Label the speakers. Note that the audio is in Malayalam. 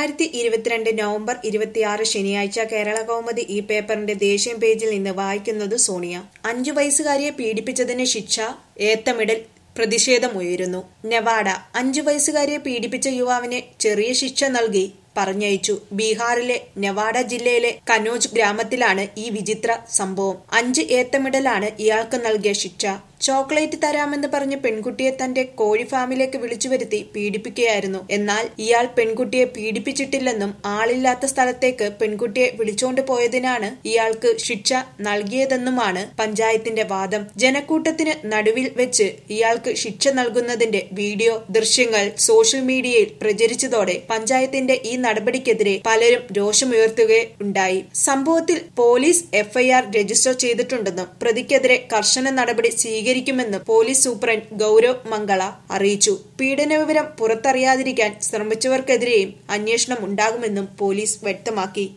Speaker 1: 2022 നവംബർ 26 ശനിയാഴ്ച കേരള കൗമുദി ഈ പേപ്പറിന്റെ ദേശീയ പേജിൽ നിന്ന് വായിക്കുന്നത് സോണിയ. 5 വയസ്സുകാരിയെ പീഡിപ്പിച്ചതിന് ശിക്ഷ ഏത്തമിടൽ പ്രതിഷേധമുയരുന്നു. നെവാഡ 5 വയസ്സുകാരിയെ പീഡിപ്പിച്ച യുവാവിന് ചെറിയ ശിക്ഷ നൽകി പറഞ്ഞയച്ചു. ബീഹാറിലെ നെവാഡ ജില്ലയിലെ കനോജ് ഗ്രാമത്തിലാണ് ഈ വിചിത്ര സംഭവം. 5 ഏത്തമിടലാണ് ഇയാൾക്ക് നൽകിയ ശിക്ഷ. ചോക്ലേറ്റ് തരാമെന്ന് പറഞ്ഞ് പെൺകുട്ടിയെ തന്റെ കോഴി ഫാമിലേക്ക് വിളിച്ചു വരുത്തി പീഡിപ്പിക്കുകയായിരുന്നു. എന്നാൽ ഇയാൾ പെൺകുട്ടിയെ പീഡിപ്പിച്ചിട്ടില്ലെന്നും ആളില്ലാത്ത സ്ഥലത്തേക്ക് പെൺകുട്ടിയെ വിളിച്ചോണ്ട് പോയതിനാണ് ഇയാൾക്ക് ശിക്ഷ നൽകിയതെന്നുമാണ് പഞ്ചായത്തിന്റെ വാദം. ജനക്കൂട്ടത്തിന് നടുവിൽ വെച്ച് ഇയാൾക്ക് ശിക്ഷ നൽകുന്നതിന്റെ വീഡിയോ ദൃശ്യങ്ങൾ സോഷ്യൽ മീഡിയയിൽ പ്രചരിച്ചതോടെ പഞ്ചായത്തിന്റെ ഈ നടപടിക്കെതിരെ പലരും രോഷമുയർത്തുകയുണ്ടായി. സംഭവത്തിൽ പോലീസ് എഫ്ഐആർ രജിസ്റ്റർ ചെയ്തിട്ടുണ്ടെന്നും പ്രതിക്കെതിരെ കർശന നടപടി സ്വീകരിക്കുമെന്നും പോലീസ് സൂപ്രണ്ട് ഗൗരവ് മംഗള അറിയിച്ചു. പീഡന വിവരം പുറത്തറിയാതിരിക്കാൻ ശ്രമിച്ചവർക്കെതിരെയും അന്വേഷണം ഉണ്ടാകുമെന്നും പോലീസ് വ്യക്തമാക്കി.